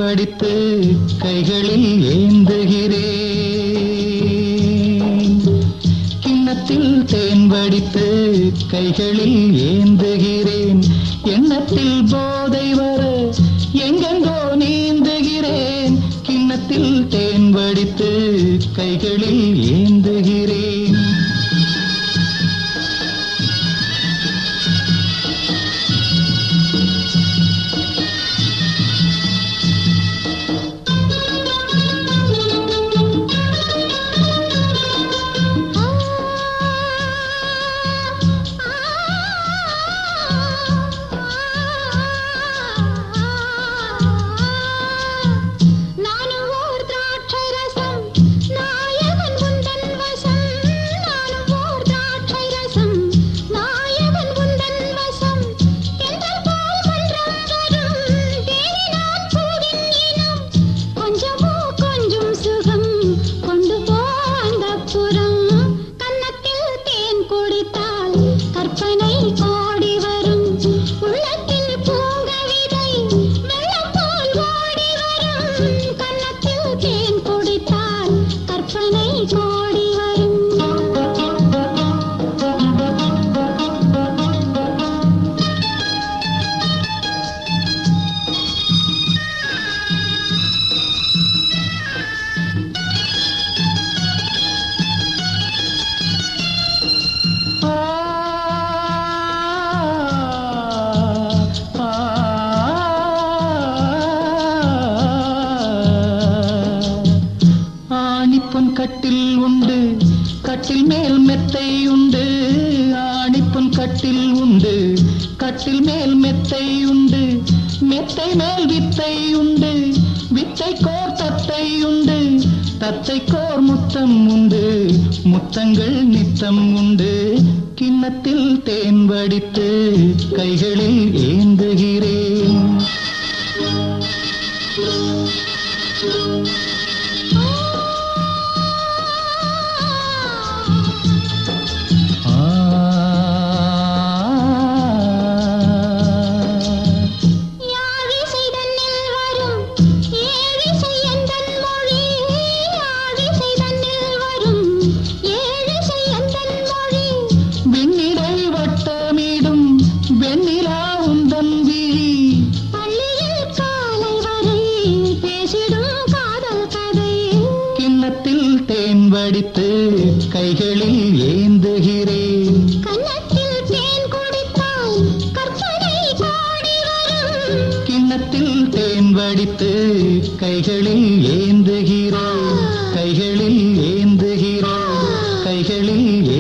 வடித்து கைகளில் ஏந்துகிறேன். கிண்ணத்தில் தேன் வடித்து கைகளில் ஏந்துகிறேன். எண்ணத்தில் போதை வர எங்கெங்கோ நீந்துகிறேன். கிண்ணத்தில் தேன் வடித்து கைகளில் ஏந்துகிறேன். கட்டில் உண்டு, கட்டில் மேல் மெத்தை உண்டு. ஆணிப்பொன் கட்டில் உண்டு, கட்டில் மேல் மெத்தை உண்டு. மெத்தை மேல் வித்தை உண்டு, வித்தை கோர் தத்தை உண்டு. தத்தை கோர் முத்தம் உண்டு, முத்தங்கள் நித்தம் உண்டு. கிண்ணத்தில் தேன் வடித்து கைகளில் ஏந்துகிறேன். தேன் வடித்து கைகளில் ஏந்துகிறேன். கன்னத்தில் தேன் குடித்தால் கற்பனை பாடி வரும். கிண்ணத்தில் தேன் வடித்து கைகளில் ஏந்துகிறேன். கைகளில் ஏந்துகிறேன். கைகளில்